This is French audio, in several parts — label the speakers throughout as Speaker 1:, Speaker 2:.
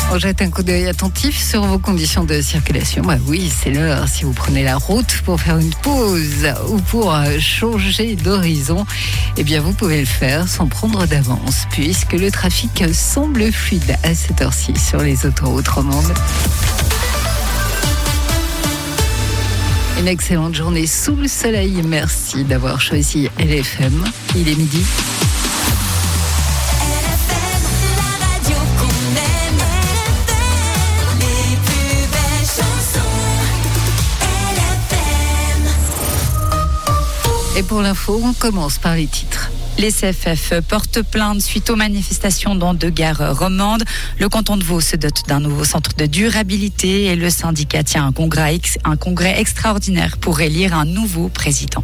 Speaker 1: On jette un coup d'œil attentif sur vos conditions de circulation. Bah oui, c'est l'heure. Si vous prenez la route pour faire une pause ou pour changer d'horizon, eh bien vous pouvez le faire sans prendre d'avance, puisque le trafic semble fluide à cette heure-ci sur les autoroutes romandes. Une excellente journée sous le soleil. Merci d'avoir choisi LFM. Il est midi. Et pour l'info, on commence par les titres.
Speaker 2: Les CFF portent plainte suite aux manifestations dans 2 gares romandes. Le canton de Vaud se dote d'un nouveau centre de durabilité et le syndicat tient un congrès extraordinaire pour élire un nouveau président.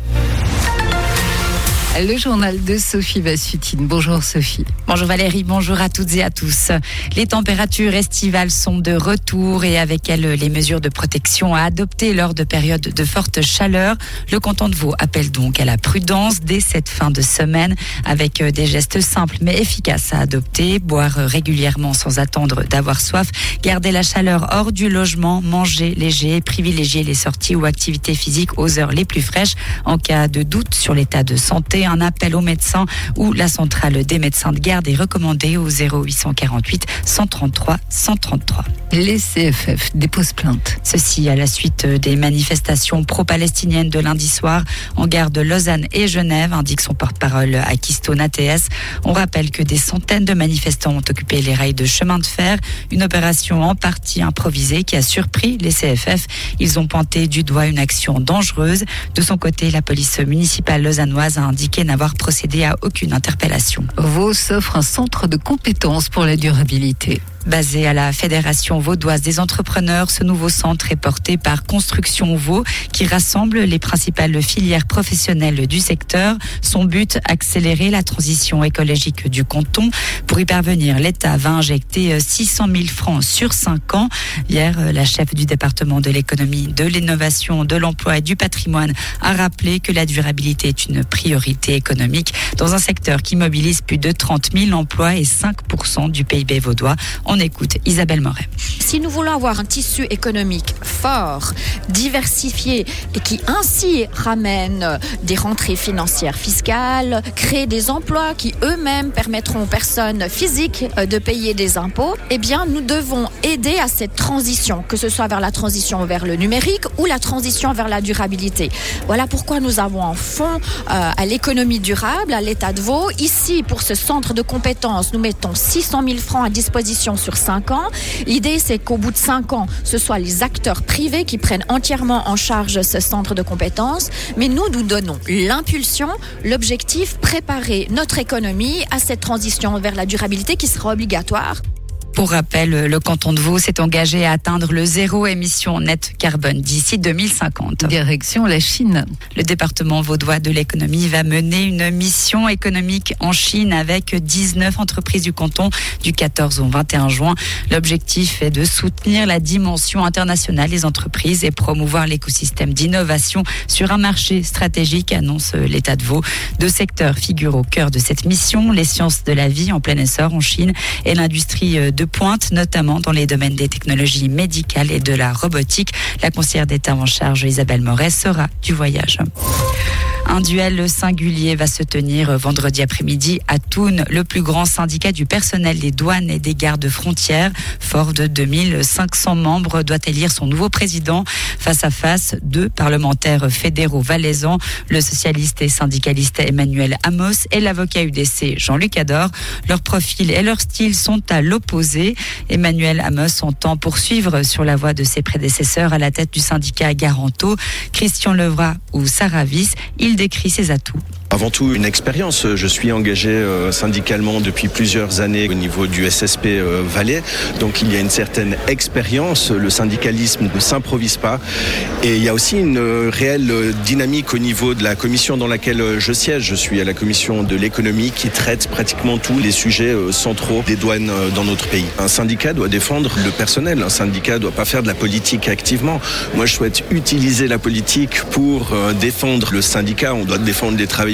Speaker 1: Le journal de Sophie Vassutine. Bonjour Sophie.
Speaker 2: Bonjour Valérie, bonjour à toutes et à tous. Les températures estivales sont de retour et avec elles les mesures de protection à adopter lors de périodes de forte chaleur. Le canton de Vaud appelle donc à la prudence dès cette fin de semaine avec des gestes simples mais efficaces à adopter. Boire régulièrement sans attendre d'avoir soif, garder la chaleur hors du logement, manger léger, privilégier les sorties ou activités physiques aux heures les plus fraîches. En cas de doute sur l'état de santé, un appel aux médecins ou la centrale des médecins de garde est recommandé au 0848 133 133.
Speaker 1: Les CFF déposent plainte.
Speaker 2: Ceci à la suite des manifestations pro-palestiniennes de lundi soir en gare de Lausanne et Genève, indique son porte-parole Akiston ATS. On rappelle que des centaines de manifestants ont occupé les rails de chemin de fer, une opération en partie improvisée qui a surpris les CFF. Ils ont pointé du doigt une action dangereuse. De son côté, la police municipale lausannoise a indiqué n'avoir procédé à aucune interpellation.
Speaker 1: Vaud s'offre un centre de compétences pour la durabilité.
Speaker 2: Basé à la Fédération vaudoise des entrepreneurs, ce nouveau centre est porté par Construction Vaud qui rassemble les principales filières professionnelles du secteur. Son but, accélérer la transition écologique du canton. Pour y parvenir, l'État va injecter 600 000 francs sur 5 ans. Hier, la chef du département de l'économie, de l'innovation, de l'emploi et du patrimoine a rappelé que la durabilité est une priorité économique dans un secteur qui mobilise plus de 30 000 emplois et 5% du PIB vaudois. On écoute Isabelle Moret.
Speaker 3: Si nous voulons avoir un tissu économique fort, diversifié et qui ainsi ramène des rentrées financières fiscales, créer des emplois qui eux-mêmes permettront aux personnes physiques de payer des impôts, eh bien nous devons aider à cette transition, que ce soit vers la transition vers le numérique ou la transition vers la durabilité. Voilà pourquoi nous avons un fonds à l'économie durable, à l'État de Vaud. Ici, pour ce centre de compétences, nous mettons 600 000 francs à disposition sur 5 ans. L'idée, c'est qu'au bout de 5 ans, ce soit les acteurs privés qui prennent entièrement en charge ce centre de compétences. Mais nous donnons l'impulsion, l'objectif, préparer notre économie à cette transition vers la durabilité qui sera obligatoire.
Speaker 2: Pour rappel, le canton de Vaud s'est engagé à atteindre le zéro émission nette carbone d'ici 2050.
Speaker 1: Direction la Chine.
Speaker 2: Le département vaudois de l'économie va mener une mission économique en Chine avec 19 entreprises du canton du 14 au 21 juin. L'objectif est de soutenir la dimension internationale des entreprises et promouvoir l'écosystème d'innovation sur un marché stratégique, annonce l'État de Vaud. 2 secteurs figurent au cœur de cette mission, les sciences de la vie en plein essor en Chine et l'industrie de pointe, notamment dans les domaines des technologies médicales et de la robotique. La conseillère d'État en charge, Isabelle Moret, sera du voyage. Un duel singulier va se tenir vendredi après-midi à Thun. Le plus grand syndicat du personnel des douanes et des gardes frontières, fort de 2500 membres, doit élire son nouveau président. Face à face, 2 parlementaires fédéraux valaisans, le socialiste et syndicaliste Emmanuel Amos et l'avocat UDC Jean-Luc Ador. Leur profil et leur style sont à l'opposé. Emmanuel Amos entend poursuivre sur la voie de ses prédécesseurs à la tête du syndicat Garanto, Christian Levrat ou Sarah Wyss. Il décrit ses atouts.
Speaker 4: Avant tout, une expérience. Je suis engagé syndicalement depuis plusieurs années au niveau du SSP Valais. Donc il y a une certaine expérience. Le syndicalisme ne s'improvise pas. Et il y a aussi une réelle dynamique au niveau de la commission dans laquelle je siège. Je suis à la commission de l'économie qui traite pratiquement tous les sujets centraux des douanes dans notre pays. Un syndicat doit défendre le personnel. Un syndicat ne doit pas faire de la politique activement. Moi, je souhaite utiliser la politique pour défendre le syndicat. On doit défendre les travailleurs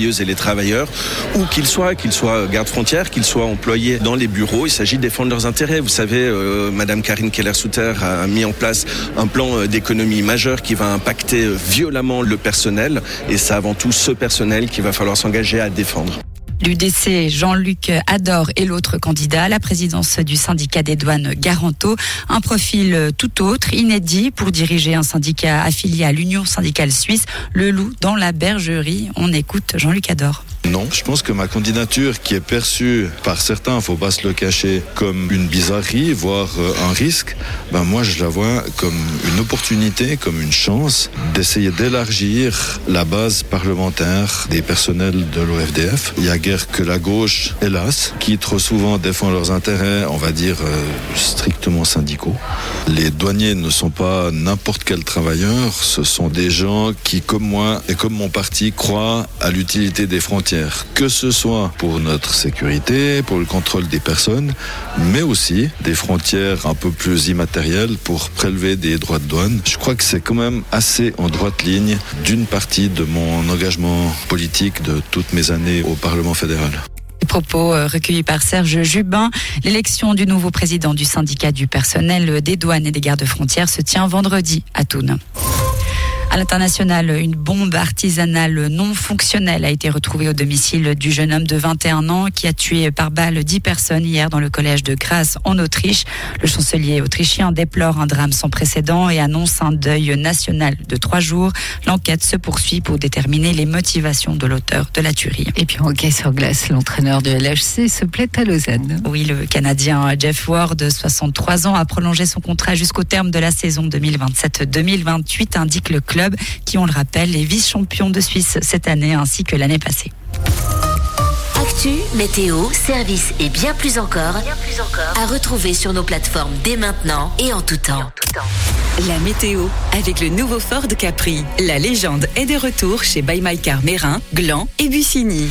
Speaker 4: travailleuses et les travailleurs, où qu'ils soient gardes-frontières, qu'ils soient employés dans les bureaux. Il s'agit de défendre leurs intérêts. Vous savez, Madame Karine Keller-Souter a mis en place un plan d'économie majeur qui va impacter violemment le personnel, et c'est avant tout ce personnel qu'il va falloir s'engager à défendre.
Speaker 2: L'UDC, Jean-Luc Ador est l'autre candidat à la présidence du syndicat des douanes Garanto. Un profil tout autre, inédit pour diriger un syndicat affilié à l'Union syndicale suisse, le Loup dans la Bergerie. On écoute Jean-Luc Ador.
Speaker 5: Non, je pense que ma candidature, qui est perçue par certains, il ne faut pas se le cacher, comme une bizarrerie, voire un risque, moi je la vois comme une opportunité, comme une chance d'essayer d'élargir la base parlementaire des personnels de l'OFDF. Il n'y a guère que la gauche, hélas, qui trop souvent défend leurs intérêts, on va dire, strictement syndicaux. Les douaniers ne sont pas n'importe quel travailleur, ce sont des gens qui, comme moi et comme mon parti, croient à l'utilité des frontières. Que ce soit pour notre sécurité, pour le contrôle des personnes, mais aussi des frontières un peu plus immatérielles pour prélever des droits de douane. Je crois que c'est quand même assez en droite ligne d'une partie de mon engagement politique de toutes mes années au Parlement fédéral.
Speaker 2: Propos recueillis par Serge Jubin. L'élection du nouveau président du syndicat du personnel des douanes et des gardes-frontières se tient vendredi à Thun. À l'international, une bombe artisanale non fonctionnelle a été retrouvée au domicile du jeune homme de 21 ans qui a tué par balle 10 personnes hier dans le collège de Graz en Autriche. Le chancelier autrichien déplore un drame sans précédent et annonce un deuil national de 3 jours. L'enquête se poursuit pour déterminer les motivations de l'auteur de la tuerie.
Speaker 1: Et puis en hockey sur glace, l'entraîneur du LHC se plaît à Lausanne.
Speaker 2: Oui, le Canadien Jeff Ward, 63 ans, a prolongé son contrat jusqu'au terme de la saison 2027-2028, indique le club, qui, on le rappelle, est vice-champion de Suisse cette année ainsi que l'année passée.
Speaker 6: Actu, météo, service et bien plus encore à retrouver sur nos plateformes dès maintenant et en tout temps.
Speaker 7: La météo avec le nouveau Ford Capri. La légende est de retour chez Buy My Car Mérin, Gland et Bussigny.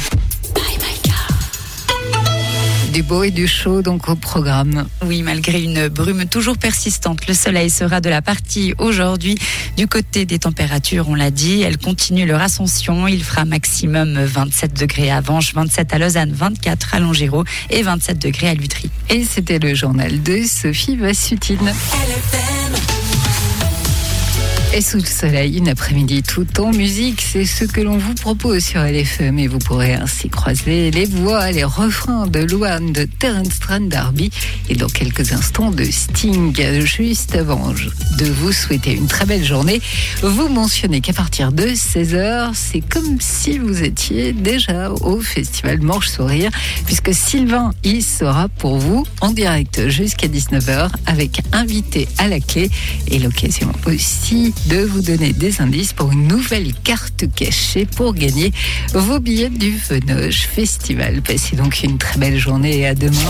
Speaker 1: Du beau et du chaud donc au programme.
Speaker 2: Oui, malgré une brume toujours persistante, le soleil sera de la partie aujourd'hui. Du côté des températures, on l'a dit, elles continuent leur ascension. Il fera maximum 27 degrés à Vanches, 27 à Lausanne, 24 à Longiro et 27 degrés à Lutry.
Speaker 1: Et c'était le journal de Sophie Vassutine. Et sous le soleil, une après-midi tout en musique, c'est ce que l'on vous propose sur LFM et vous pourrez ainsi croiser les voix, les refrains de Luan, de Terence Trent D'Arby et dans quelques instants de Sting. Juste avant de vous souhaiter une très belle journée, vous mentionnez qu'à partir de 16h, c'est comme si vous étiez déjà au Festival Manche Sourire, puisque Sylvain y sera pour vous en direct jusqu'à 19h avec invité à la clé et l'occasion aussi de vous donner des indices pour une nouvelle carte cachée pour gagner vos billets du Venoge Festival. Passez donc une très belle journée et à demain.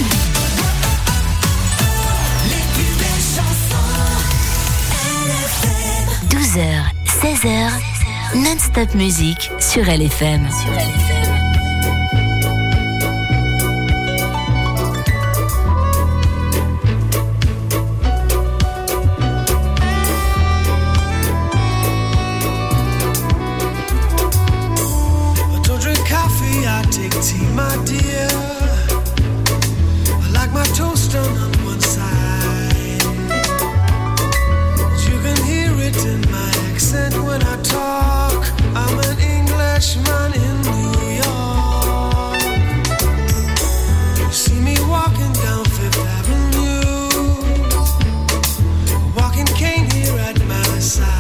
Speaker 6: 12h, 16h, non-stop musique sur LFM.
Speaker 8: Tea, my dear. I like my toast on one side. You can hear it in my accent when I talk. I'm an Englishman in New York. You see me walking down Fifth Avenue, a walking cane here at my side.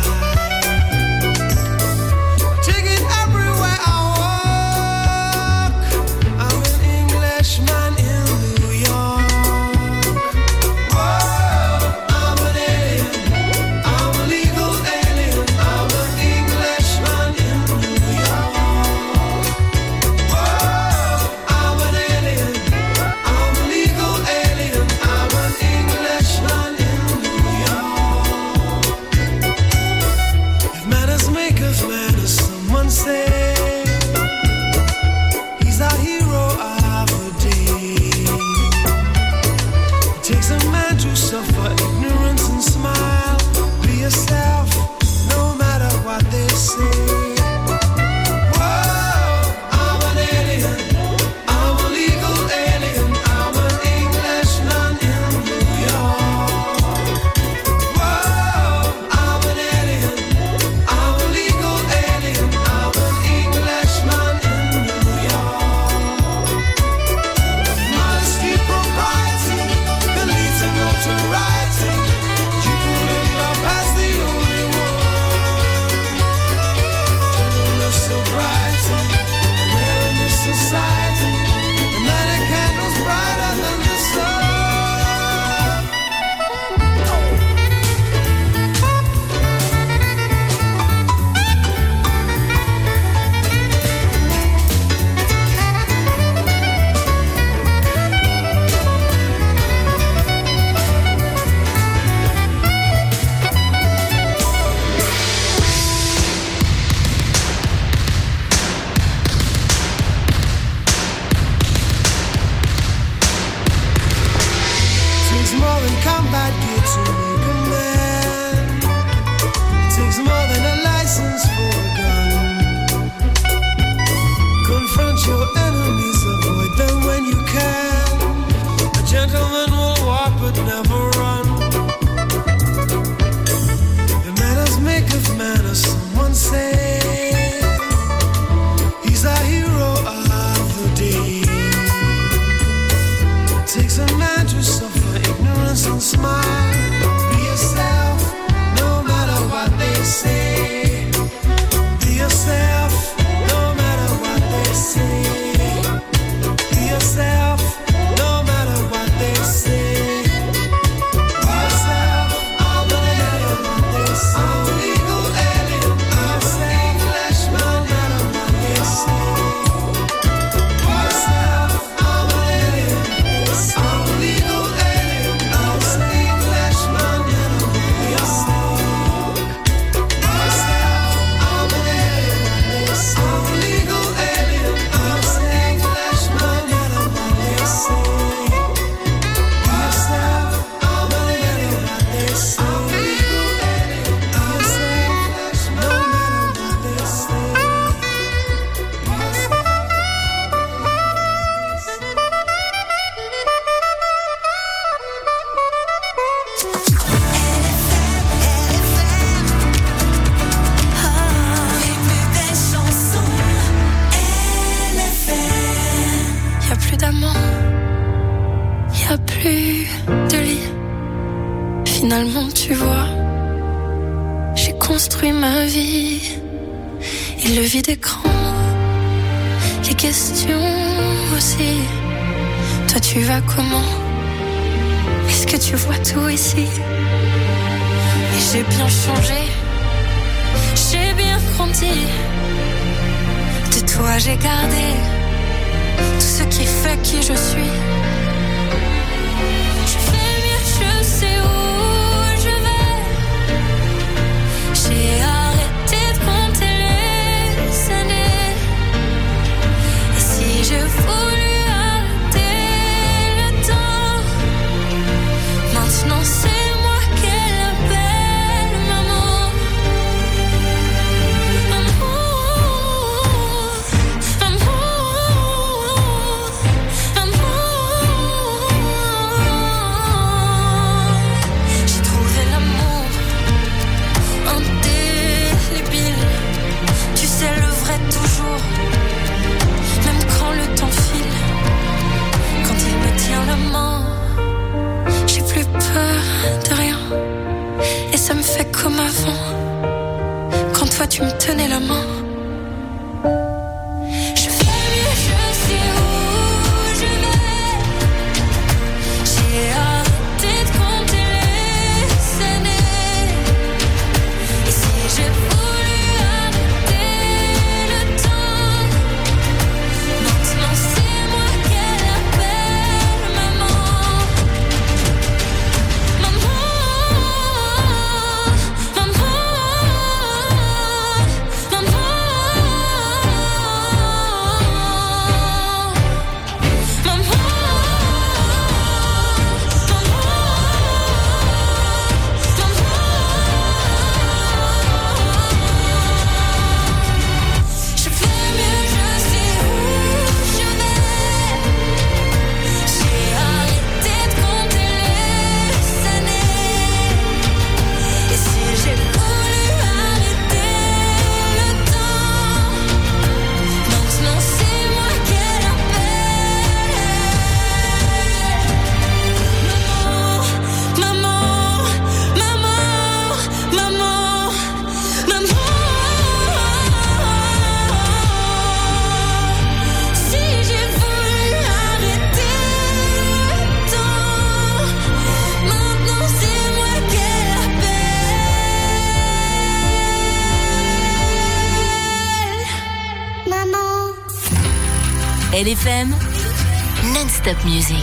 Speaker 8: takes more than combat gear to make a man. It takes more than a license for a gun. Confront your enemies, avoid them when you can. A gentleman will walk but never run. The manners make of manners, someone say. He's a hero of the day. It takes a man to suffer ignorance and smile. Be yourself, no matter what they say. Be yourself, no matter what they say. Be yourself, no matter what they say. Be yourself, no matter what they say. I'm a legal alien, I'm a Englishman, no matter what they say. Be yourself, I'm an alien, I'm a legal alien, I'm a Englishman, no matter what they say. Be yourself, I'm an alien, I'm a legal alien, I'm a Englishman, no matter what they say. Be yourself, I'm an alien, I'm a legal alien, I'm a Englishman, no matter what they
Speaker 9: Y a plus d'amant, y a plus de lit. Finalement, tu vois, j'ai construit ma vie. Et le vide écran, les questions aussi. Toi, tu vas comment? Est-ce que tu vois tout ici? Et j'ai bien changé, j'ai bien grandi. De toi, j'ai gardé tout ce qui fait qui je suis. Je fais mieux, je sais où je vais. J'ai arrêté de compter les années. Et si je voulais arrêter le temps, maintenant c'est moi qu'elle appelle maman. J'ai trouvé l'amour indélébile. Tu sais le vrai toujours, même quand le temps file. Quand il me tient la main, j'ai plus peur de rien. Et ça me fait comme avant, quand toi tu me tenais la main. Je fais mieux, je sais où je vais. J'ai arrêté de compter les années. Et si j'ai voulu arrêter le temps, maintenant c'est moi qu'elle appelle maman. Maman, maman, maman.
Speaker 6: LFM, non-stop music.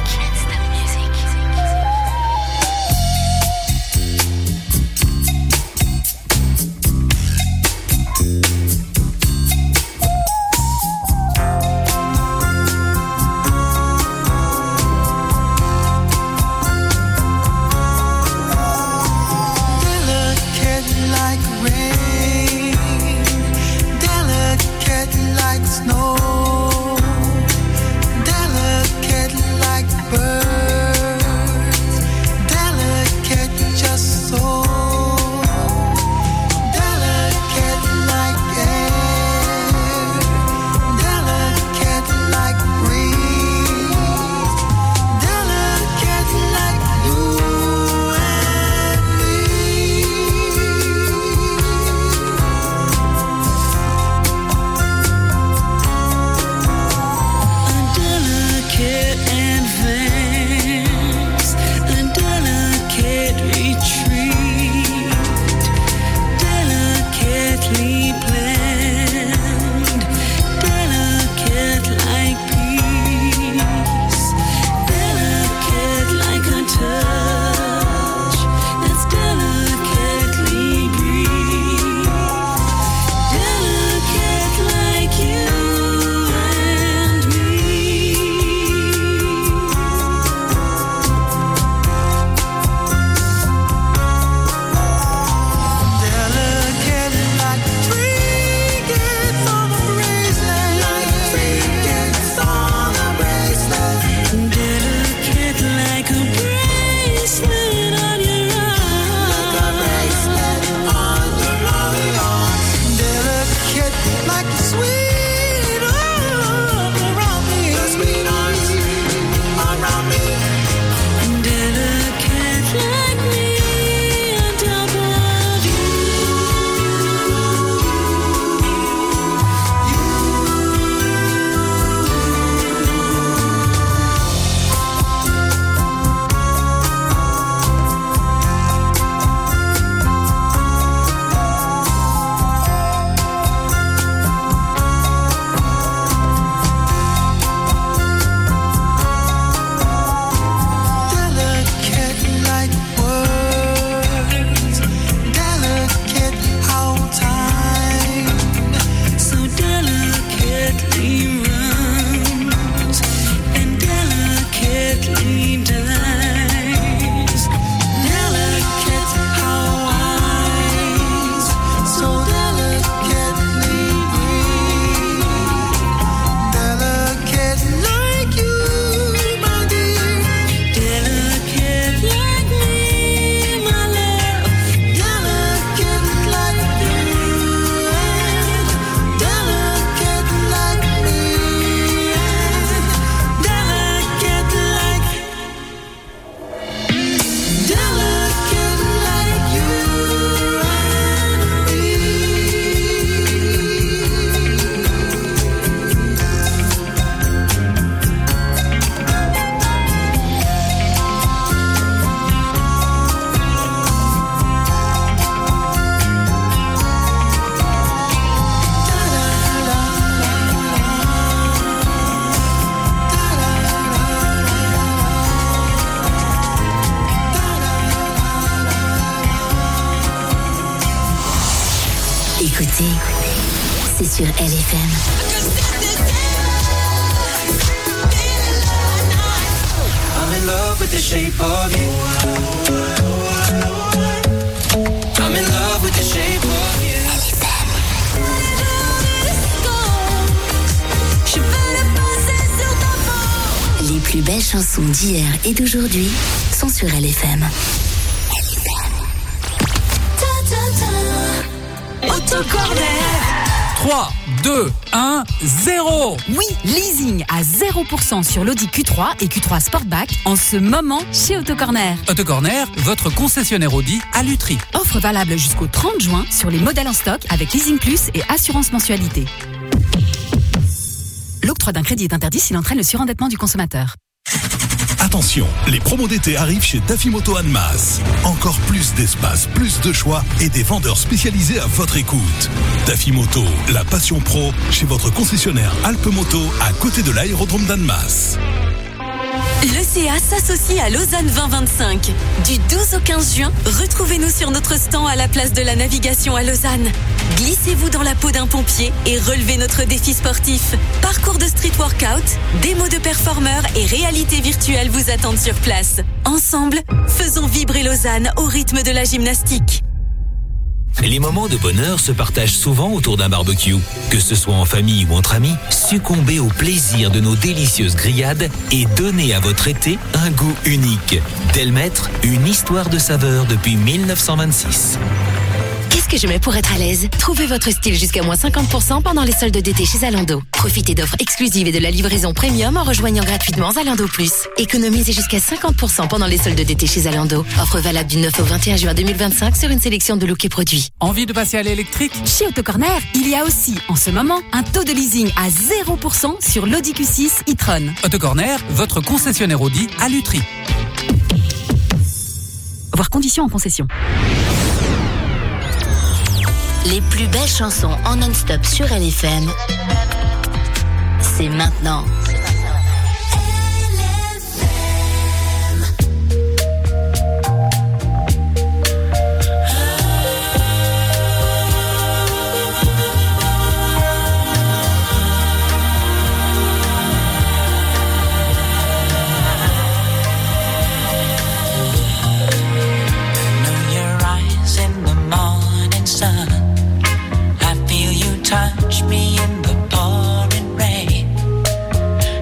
Speaker 6: c'est sur LFM.
Speaker 8: I'm in love with the shape of you. I'm in love with the shape of you.
Speaker 6: Les plus belles chansons d'hier et d'aujourd'hui sont sur LFM.
Speaker 10: Autocorner. 3, 2, 1, 0.
Speaker 11: Oui, leasing à 0% sur l'Audi Q3 et Q3 Sportback en ce moment chez Autocorner.
Speaker 10: Autocorner, votre concessionnaire Audi à Lutry.
Speaker 11: Offre valable jusqu'au 30 juin sur les modèles en stock avec leasing plus et assurance mensualité. L'octroi d'un crédit est interdit s'il entraîne le surendettement du consommateur.
Speaker 12: Attention, les promos d'été arrivent chez Dafimoto Annemasse. Encore plus d'espace, plus de choix et des vendeurs spécialisés à votre écoute. Dafimoto, la passion pro, chez votre concessionnaire Alpemoto à côté de l'aérodrome d'Annemasse.
Speaker 13: L'ECA s'associe à Lausanne 2025. Du 12 au 15 juin, retrouvez-nous sur notre stand à la place de la navigation à Lausanne. Glissez-vous dans la peau d'un pompier et relevez notre défi sportif. Parcours de street workout, démos de performeurs et réalité virtuelle vous attendent sur place. Ensemble, faisons vibrer Lausanne au rythme de la gymnastique.
Speaker 14: Les moments de bonheur se partagent souvent autour d'un barbecue. Que ce soit en famille ou entre amis, succombez au plaisir de nos délicieuses grillades et donnez à votre été un goût unique. Delmaître, une histoire de saveur depuis 1926.
Speaker 6: Qu'est-ce que je mets pour être à l'aise? Trouvez votre style jusqu'à moins 50% pendant les soldes d'été chez Zalando. Profitez d'offres exclusives et de la livraison premium en rejoignant gratuitement Zalando Plus. Économisez jusqu'à 50% pendant les soldes d'été chez Zalando. Offre valable du 9 au 21 juin 2025 sur une sélection de looks et produits.
Speaker 10: Envie de passer à l'électrique?
Speaker 11: Chez Autocorner, il y a aussi, en ce moment, un taux de leasing à 0% sur l'Audi Q6 e-tron.
Speaker 10: Autocorner, votre concessionnaire Audi à Lutry.
Speaker 11: Voir conditions en concession.
Speaker 6: Les plus belles chansons en non-stop sur LFM, c'est maintenant.
Speaker 8: Touch me in the pouring rain.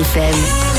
Speaker 6: LFM.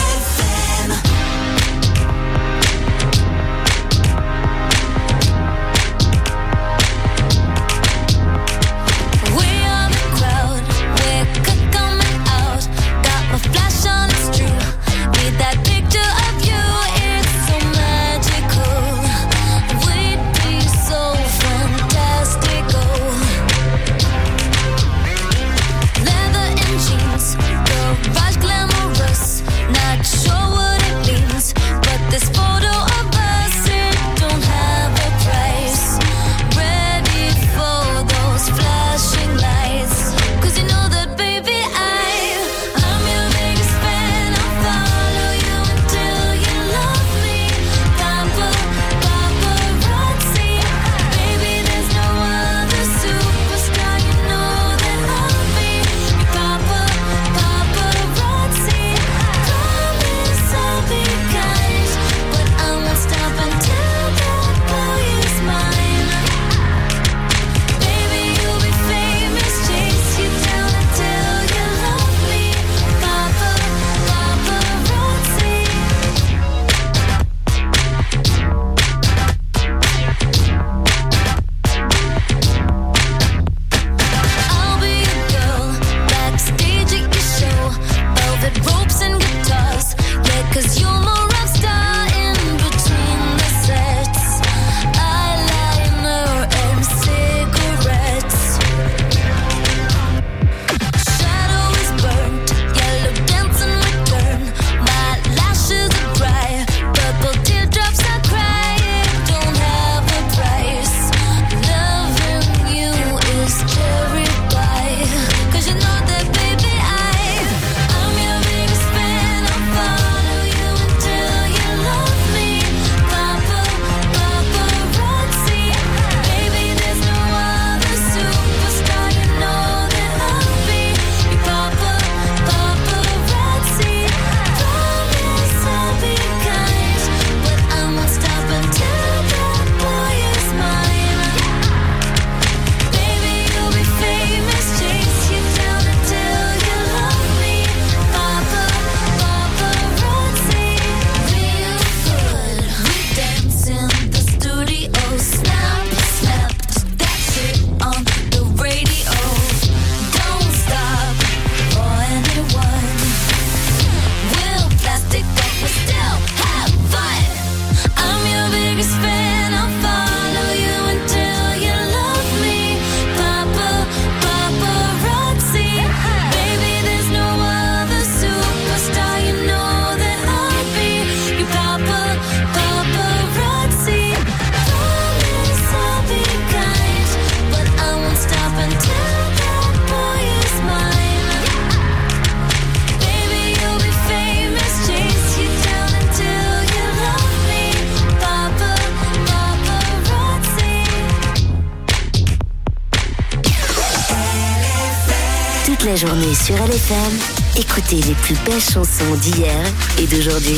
Speaker 6: Toute la journée sur LFM, écoutez les plus belles chansons d'hier et d'aujourd'hui.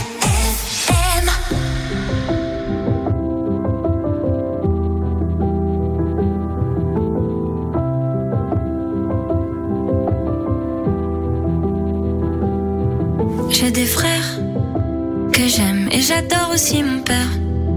Speaker 9: J'ai des frères que j'aime et j'adore aussi mon père.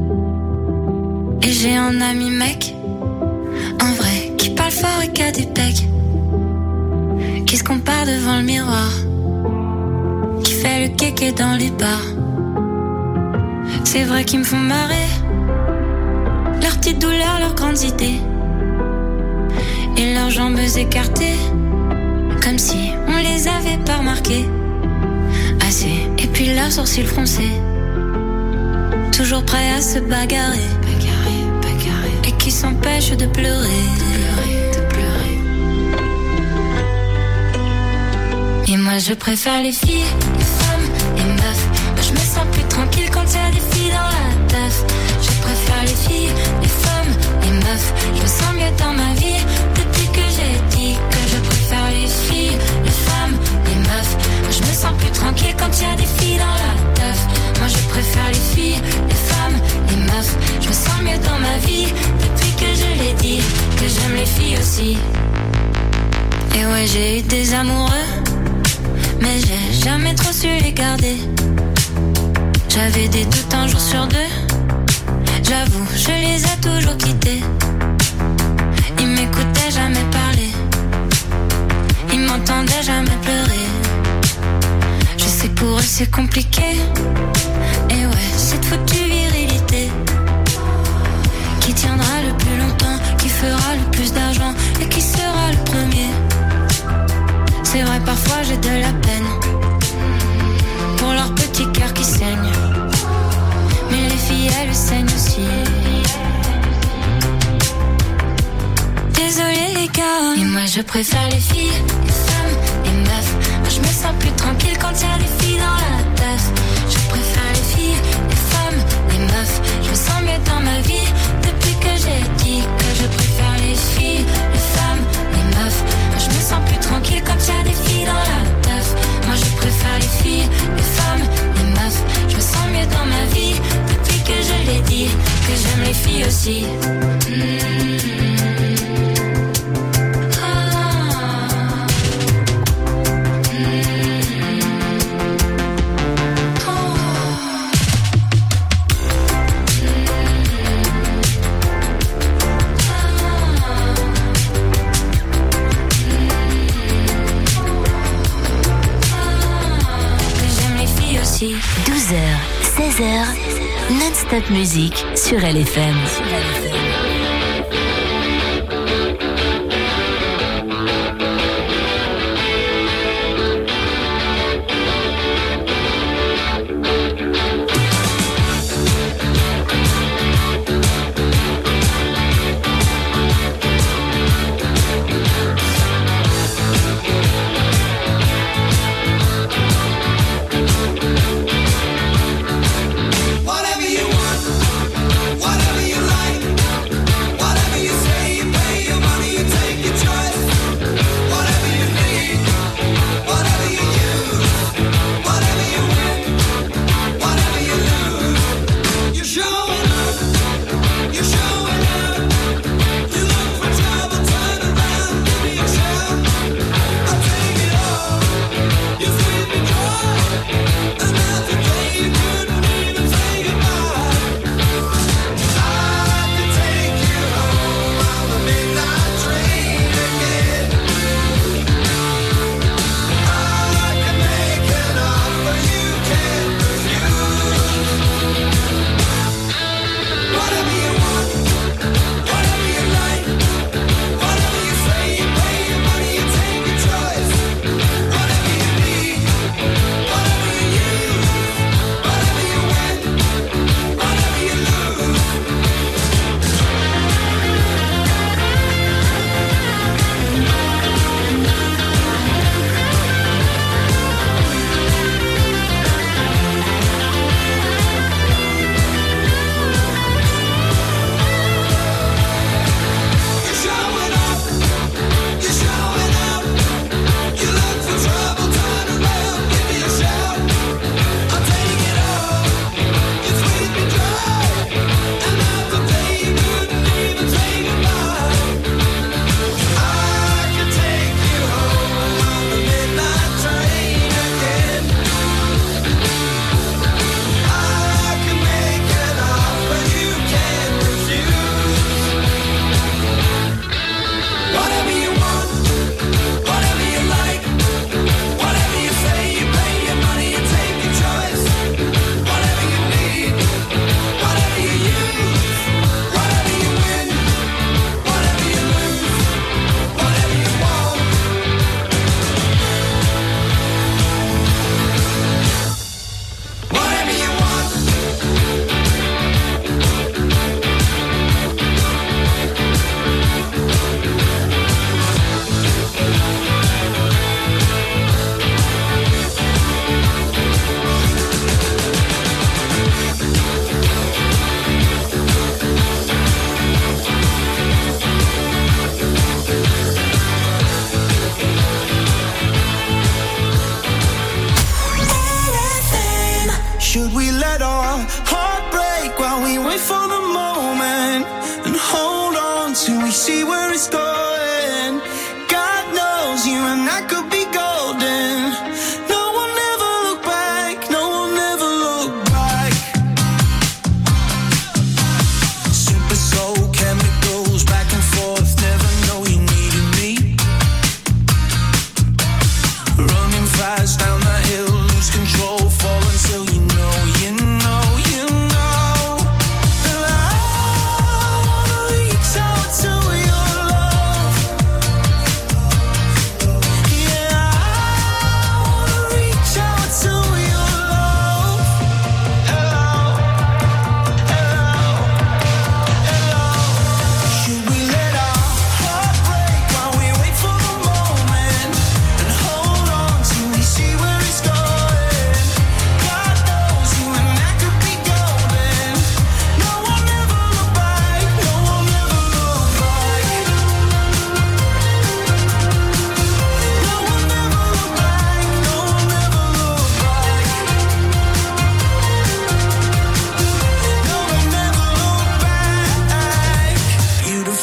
Speaker 9: Et j'ai un ami mec, un vrai, qui parle fort et qui a des pecs, qui se compare devant le miroir, qui fait le kéké dans les bars. C'est vrai qu'ils me font marrer, leurs petites douleurs, leurs grandes idées, et leurs jambes écartées, comme si on les avait pas remarquées. Assez, et puis leurs sourcils froncés, toujours prêts à se bagarrer, et qui s'empêchent de pleurer. Et moi je préfère les filles, les femmes, les meufs. Moi je me sens plus tranquille quand il y a des filles dans la teuf. Je préfère les filles, les femmes, les meufs. Je me sens mieux dans ma vie depuis que j'ai dit que je préfère les filles, les femmes, les meufs. Moi je me sens plus tranquille quand il y a des filles dans la teuf. Moi je préfère les filles, les femmes, les meufs. Je me sens mieux dans ma vie depuis que je l'ai dit, que j'aime les filles aussi. Et ouais, j'ai eu des amoureux, mais j'ai jamais trop su les garder. J'avais des doutes un jour sur deux. J'avoue, je les ai toujours quittés. Ils m'écoutaient jamais parler. Ils m'entendaient jamais pleurer. Je sais que pour eux c'est compliqué. Et ouais, cette foutue virilité qui tiendra le plus longtemps, qui fera le plus d'argent et qui sera le premier. C'est vrai, parfois j'ai de la peine pour leur petit cœur qui saigne. Mais les filles, elles saignent aussi. Désolée les gars, mais moi je préfère les filles, les femmes, les meufs. Moi je me sens plus tranquille quand y a des filles dans la teuf. Je préfère les filles, les femmes, les meufs. Je me sens mieux dans ma vie depuis que j'ai dit que je préfère les filles, les femmes, les meufs. Moi je me sens plus tranquille quand y a des filles dans la teuf. Moi je préfère les filles, les femmes, les meufs. Je me sens mieux dans ma vie depuis que je l'ai dit, que j'aime les filles aussi. Que j'aime les filles aussi.
Speaker 6: 12h, 16h, non-stop musique sur LFM.
Speaker 8: Whatever you want, whatever you like, whatever you say, you pay your money, you take your choice. Whatever you need, whatever you use, whatever you win, whatever you lose. You're showing up, you're showing out. You look for trouble, turn around, give me a shout. I'll take it all, you sweep me dry. Another day you couldn't even say goodbye. I could take you home on the midnight train again. I can make an offer you can't refuse. Whatever you want, whatever you like, whatever you say, you pay your money, you take your choice. Whatever you need, whatever you use, whatever you win, whatever you lose. You're showing up, you're showing out. You look for trouble, turn around, give me a shout. I'll take it all, you sweep me dry. Another day you couldn't even say goodbye. I can take you home on the midnight train again. I can make an offer you can't refuse. Whatever you want, whatever you like, whatever you say, you pay your money, you take your choice. Whatever you need, whatever you use, whatever you win, whatever you lose, whatever you want. Whatever you want.
Speaker 15: Should we let our heart break while we wait for the moment and hold on till we see where it's going? God knows you and I could be golden. No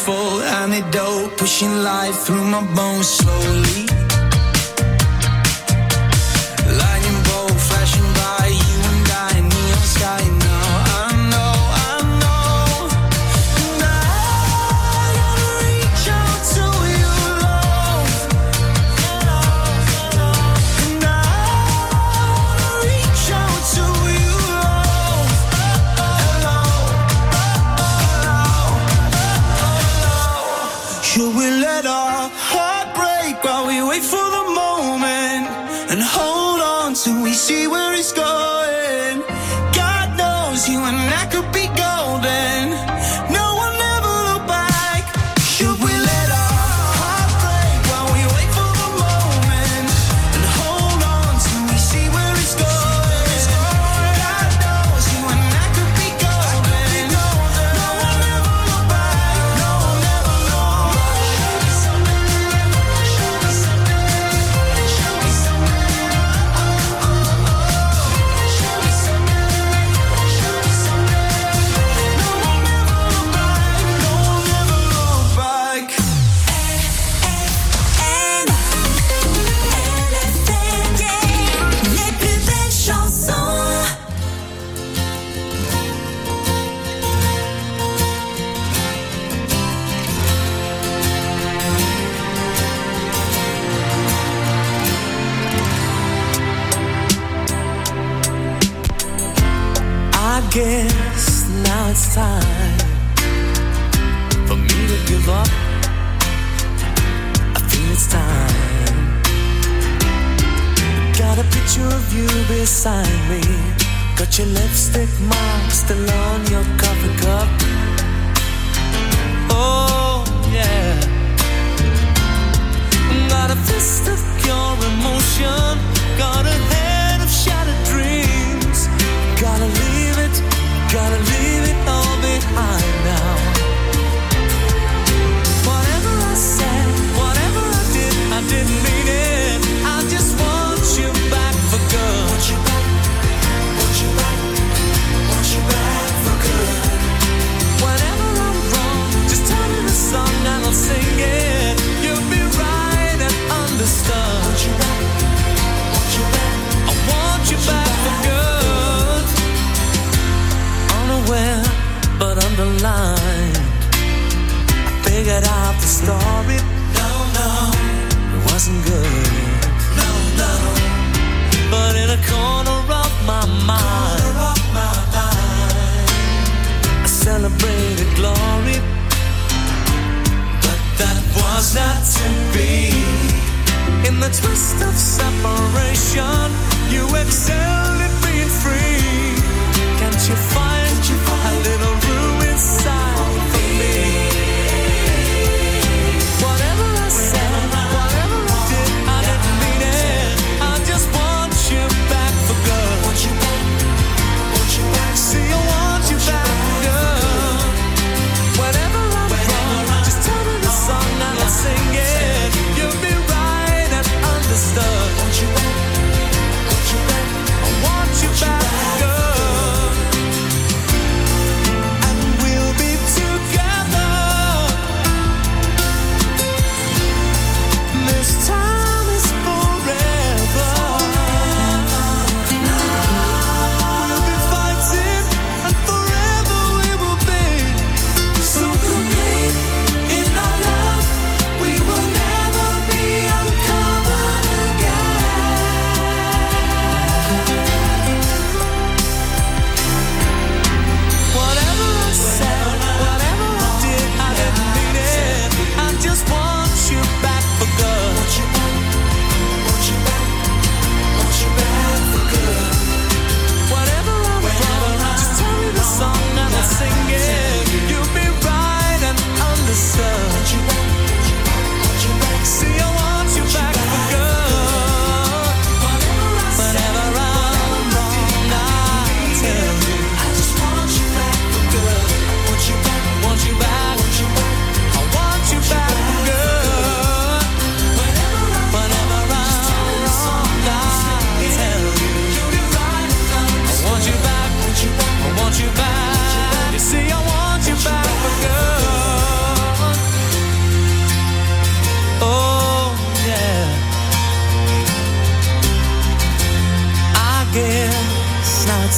Speaker 15: powerful antidote, pushing life through my bones slowly. Lightning bolt flashing by, you and I in neon sky now. I know. And I gotta reach out to you, love. And I wanna reach out to you, love. Should we let our heart break while we wait for the moment and hold on till we see where it's going? God knows you and I could be golden. No one ever look back. Should we let our heart break while we wait for the moment and hold on till we see where it's going? God knows you and I could be golden. No one ever look back. No one ever look back. Show me something. Show me something. Show me something. Show me something. No one ever look back. No one ever look back.
Speaker 8: Les plus belles chansons.
Speaker 15: I guess now it's time for me to give up. I feel it's time. Got a picture of you beside me. Got your lipstick mark still on your coffee cup. Oh yeah. Got a fist of pure emotion. Got a head of shattered dreams. Gotta leave it all behind now. Whatever I said, whatever I did, I didn't mean it. I just want you back for good. Want you back, want you back, want you back for good. Whenever I'm wrong, just tell me the song and I'll sing it. You'll be right and understood. Want you back, want you back, I want you back for good. Unaware, but underlined, I figured out the story. No, it wasn't good. No, but in a corner of my mind, I celebrated glory. But that was not to be. In the twist of separation, you excelled at being free. Can't you find a little room inside for me? Whatever I said, whatever I did, I didn't mean it. I just want you back for good. Want you back, want you back. See, I want you back for good. Whenever I'm wrong, just tell me the song and I'll sing it. You'll be right and understood. Want you back, want you back. I want you back for good.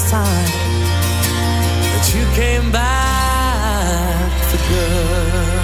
Speaker 8: time that you came back for good.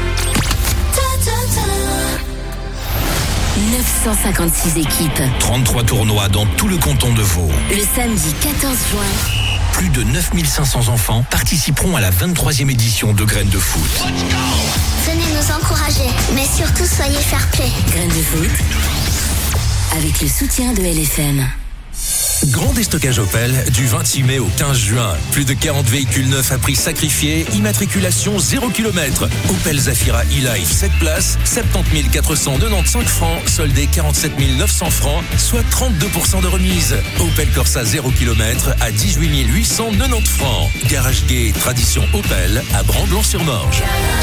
Speaker 6: 956 équipes.
Speaker 14: 33 tournois dans tout le canton de Vaud.
Speaker 6: Le samedi 14 juin.
Speaker 14: Plus de 9500 enfants participeront à la 23e édition de Graines de foot.
Speaker 16: Venez nous encourager, mais surtout soyez fair-play.
Speaker 6: Graines de foot, avec le soutien de LFM.
Speaker 14: Grand déstockage Opel du 26 mai au 15 juin. Plus de 40 véhicules neufs à prix sacrifié, immatriculation 0 km. Opel Zafira e-Life 7 places, 70 495 francs, soldé 47 900 francs, soit 32% de remise. Opel Corsa 0 km à 18 890 francs. Garage Gay Tradition Opel à Bramblon-sur-Morge.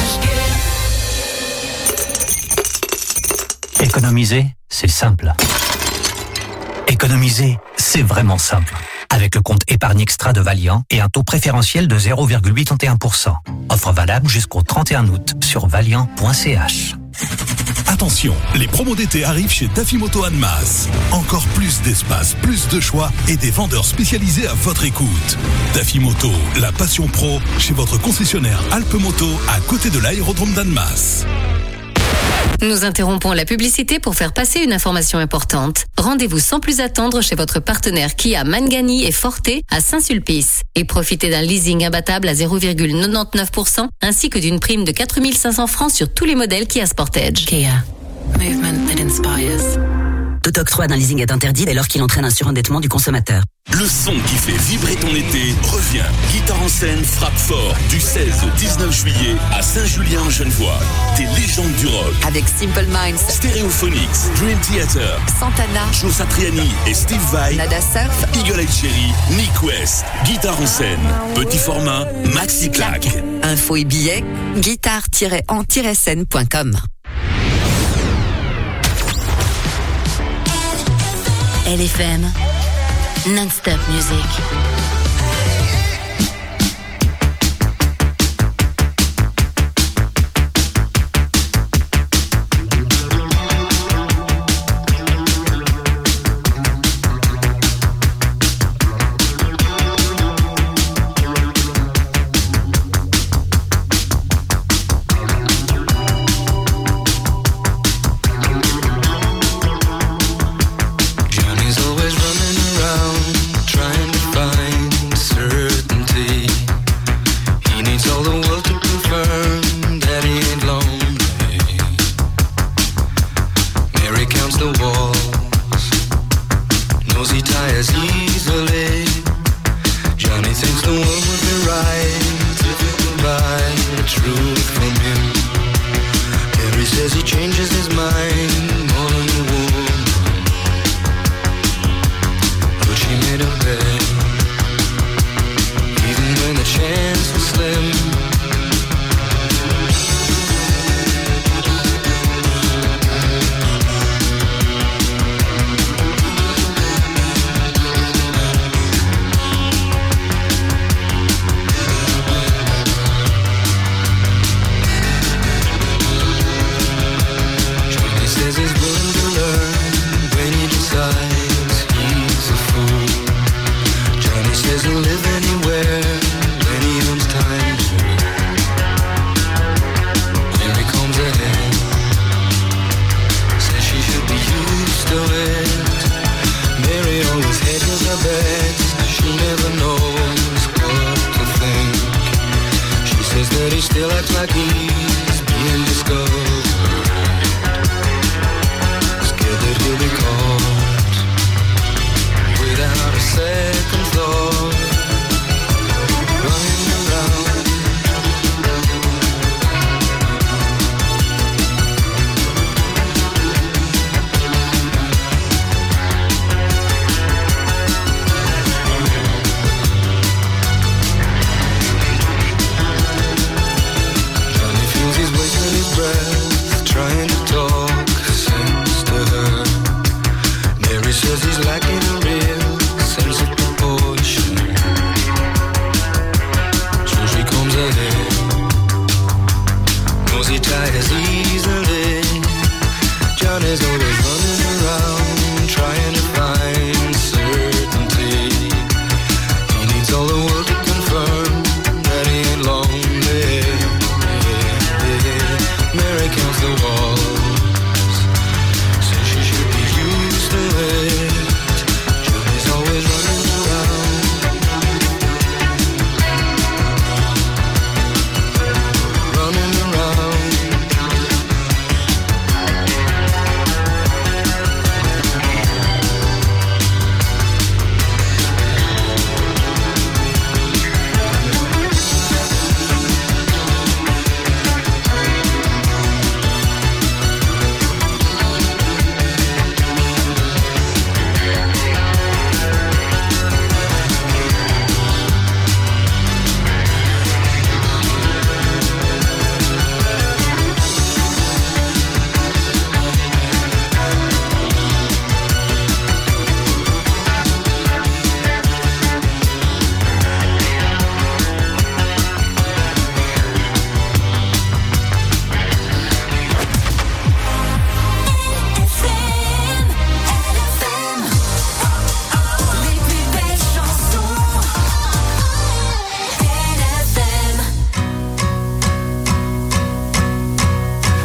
Speaker 17: Économiser, c'est simple. Économiser, c'est vraiment simple. Avec le compte épargne extra de Valiant et un taux préférentiel de 0,81%. Offre valable jusqu'au 31 août sur valiant.ch.
Speaker 12: Attention, les promos d'été arrivent chez Dafimoto Annemasse. Encore plus d'espace, plus de choix et des vendeurs spécialisés à votre écoute. Dafimoto, la passion pro, chez votre concessionnaire Alpemoto à côté de l'aérodrome d'Annemasse.
Speaker 18: Nous interrompons la publicité pour faire passer une information importante. Rendez-vous sans plus attendre chez votre partenaire Kia Mangani et Forte à Saint-Sulpice et profitez d'un leasing imbattable à 0,99% ainsi que d'une prime de 4 500 francs sur tous les modèles Kia Sportage.
Speaker 19: Kia. Movement that inspires. Tout octroi d'un leasing est interdit dès lors qu'il entraîne un surendettement du consommateur.
Speaker 20: Le son qui fait vibrer ton été revient. Guitare en scène frappe fort du 16 au 19 juillet à Saint-Julien-en-Genevois. Des légendes du rock.
Speaker 21: Avec Simple Minds,
Speaker 20: Stereophonics, Dream Theater,
Speaker 21: Santana,
Speaker 20: Joe Satriani et Steve Vai,
Speaker 21: Nada Surf,
Speaker 20: Eagle Eye Cherry, Nick West. Guitare en scène, petit format, maxi claque.
Speaker 21: Info et billets, guitare-en-scène.com.
Speaker 6: LFM, non-stop music.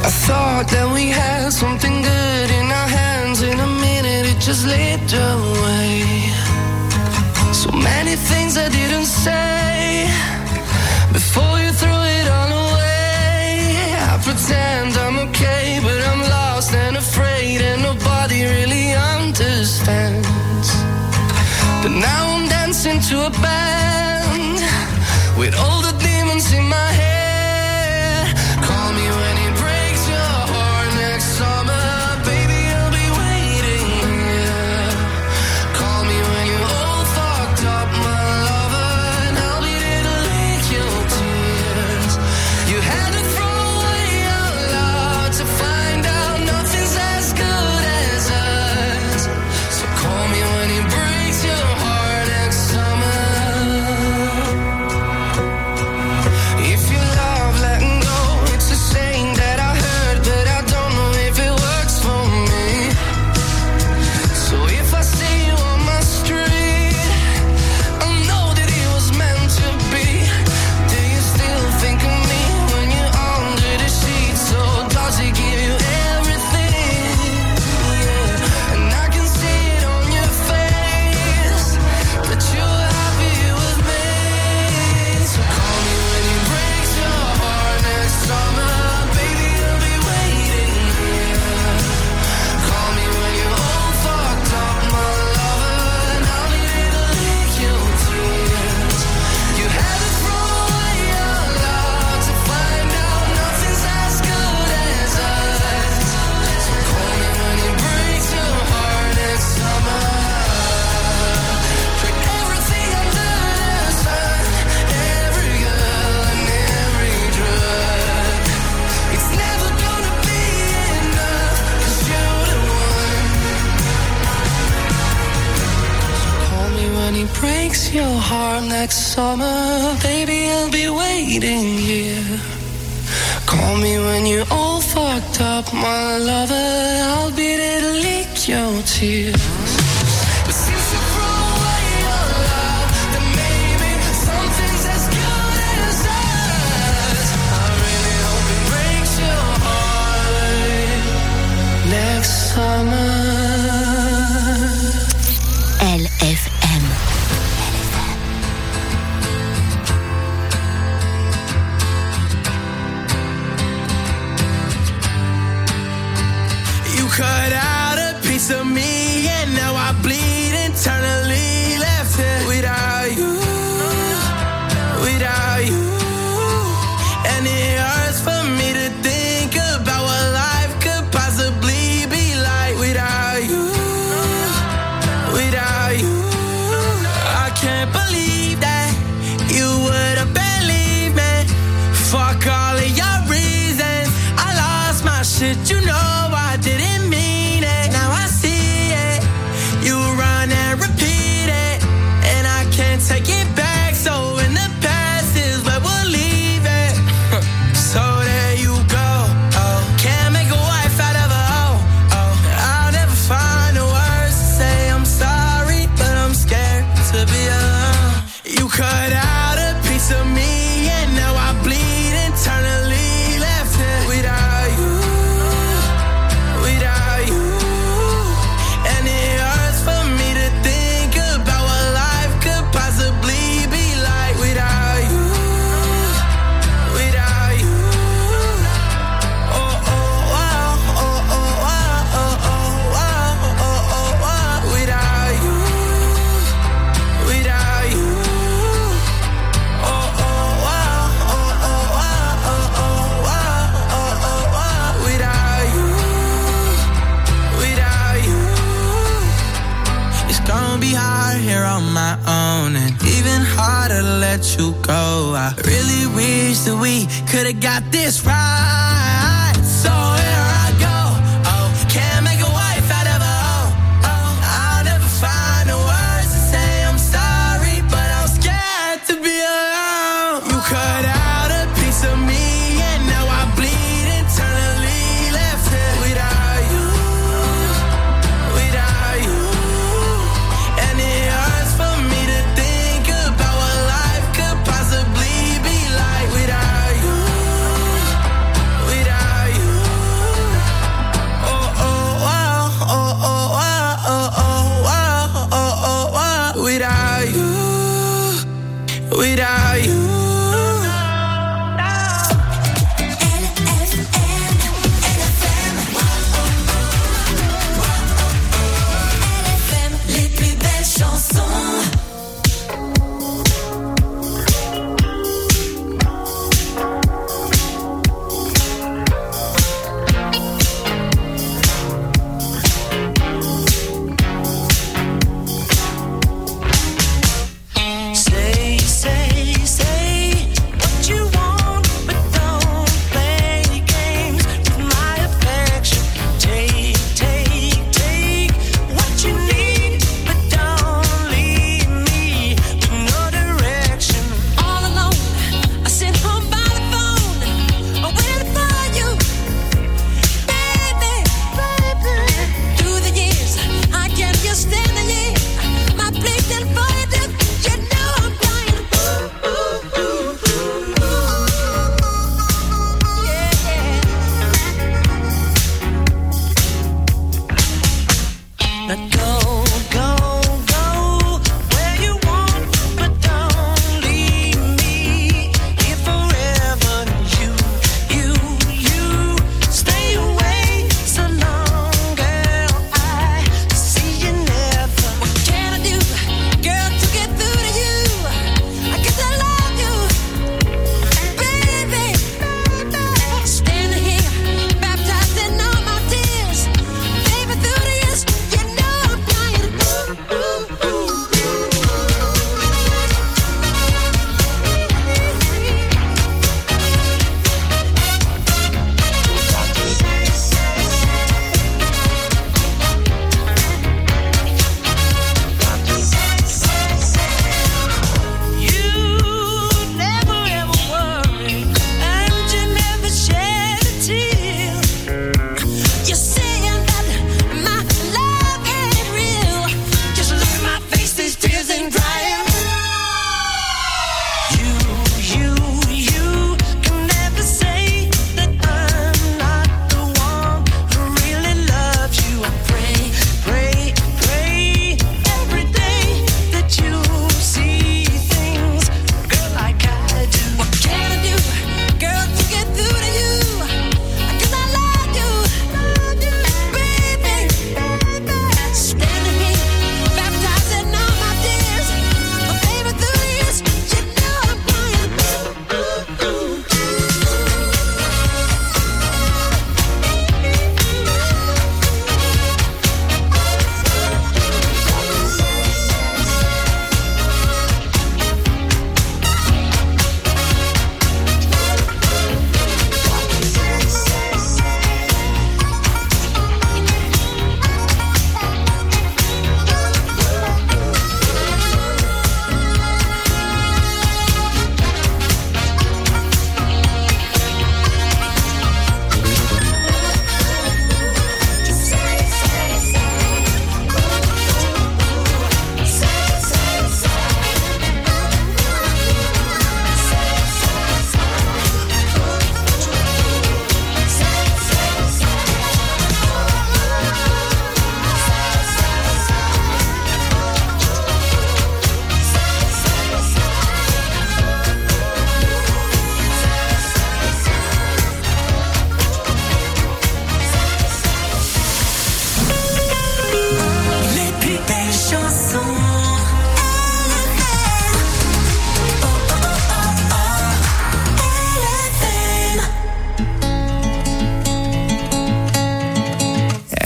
Speaker 8: I thought that we had something good in our hands. In a minute it just slipped away. So many things I didn't say before you threw it all away. I pretend I'm okay, but I'm lost and afraid, and nobody really understands. But now I'm dancing to a band with all the demons in my head. Call me when it breaks your heart next summer, baby, I'll be waiting here. Call me when you're all fucked up, my lover, and I'll be there to lick your tears. You had to throw away your love to find out nothing's as good as us. So call me when it breaks your heart next summer. If you love letting go, it's a saying that I heard, but I don't know if it works for me. So if I see you on my street, I know that it was meant to be. Do you still think of me when you're under the sheets? So does it give you everything? Yeah. And I can see it on your face that you're happy with me. So call me when it breaks your heart next summer, baby, I'll be waiting here. Call me when you're all fucked up, my lover, and I'll be there to lick your tears. You had to throw away your love to find out nothing's as good as us. So call me when it breaks your heart next summer. Trick everything under the sun, every girl and every drug. It's never gonna be enough, 'cause you're the one. So call me when it breaks your heart next summer, baby, I'll be waiting here. Call me when you're all fucked up, my lover, I'll be there to lick your tears. But since you threw away your love, then maybe something's as good as us. I really hope it breaks your heart next summer.
Speaker 6: LFM.
Speaker 8: You cut out a piece of me, and now I bleed internally. Left here without you, without you. And it hurts for me to think about what life could possibly be like without you, without you. I can't believe that you would have believed me. Fuck all of your reasons, I lost my shit, you know I didn't mean it. Now I see it, you run and repeat it, and I can't take it back. So in the past is where we'll leave it. So there you go. Oh, can't make a wife out of a hoe. Oh, I'll never find the words to say I'm sorry, but I'm scared to be alone. You cut out a piece of me, and now I bleed internally. Left here without you, without you. And it hurts for me to think about what life could possibly be like without you, without you. Oh, oh, wow, oh, oh, wow, oh, oh, wow, oh, oh, wow. Without you, without you. Oh, oh, wow, oh, oh, wow, oh, oh, wow, oh, oh, wow. Without you, without you. It's gonna be hard here on my own, and even harder to let you go. I really wish that we could've got this right. So here I go. Oh, can't make a wife out of a hoe. Oh, I'll never find the words to say I'm sorry, but I'm scared to be alone. You cut out a piece of me, and now I bleed internally. Left here without you, without you. And it hurts for me to think about what life could possibly be like without you, without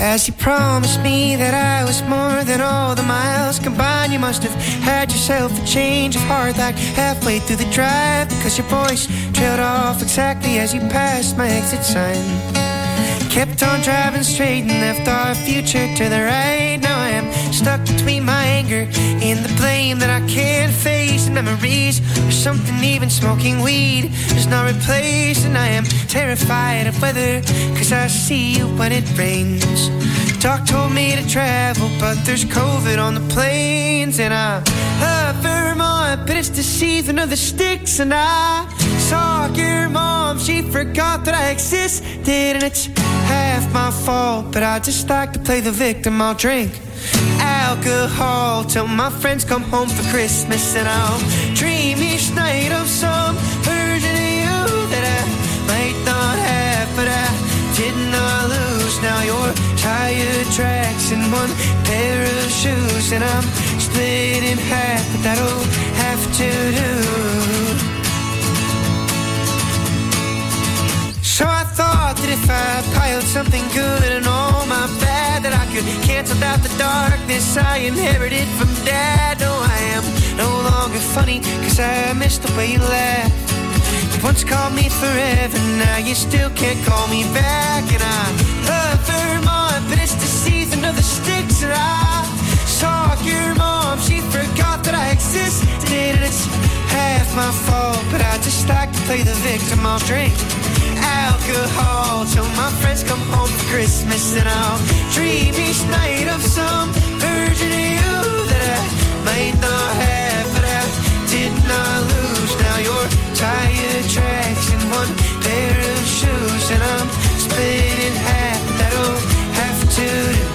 Speaker 8: As you promised me that I was more than all the miles combined, you must have had yourself a change of heart like halfway through the drive, because your voice trailed off exactly as you passed my exit sign. Kept on driving straight and left our future to the right. Now I am stuck between my anger and the blame that I can't face, and memories or something even smoking weed does not replace. And I am terrified of weather, cause I see you when it rains. Doc told me to travel, but there's COVID on the planes. And I love Vermont, but it's the season of the sticks. And I saw your mom, she forgot that I existed, and it's half my fault, but I just like to play the victim. I'll drink alcohol till my friends come home for Christmas, and I'll dream each night of some version of you that I might not have, but I did not lose. Now you're tire tracks and one pair of shoes, and I'm split in half, but that'll have to do. So I thought that if I piled something good and all my bad, that I could cancel out the darkness I inherited from Dad. No, I am no longer funny, cause I missed the way you laughed. You once called me forever, now you still can't call me back. And I love Vermont, but it's the season of the sticks. And I saw your mom, she forgot that I existed, and it's half my fault, but I just like to play the victim. I'll drink alcohol till my friends come home for Christmas, and I'll dream each night of some version of you that I might not have, but I did not lose. Now you're tire tracks and one pair of shoes, and I'm split in half. That'll have to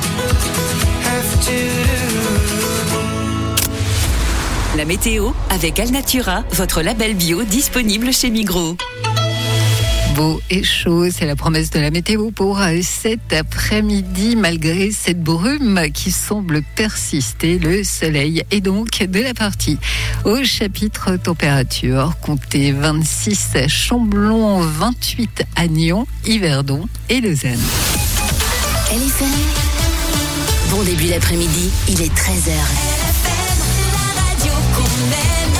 Speaker 8: do.
Speaker 7: La météo avec Alnatura, votre label bio disponible chez Migros.
Speaker 1: Beau et chaud, c'est la promesse de la météo pour cet après-midi. Malgré cette brume qui semble persister, le soleil est donc de la partie. Au chapitre température, comptez 26 à Chamblon, 28 à Nyon, Yverdon et Lausanne.
Speaker 6: LFM, bon début d'après-midi, il est 13h.
Speaker 13: LFM, la radio qu'on aime.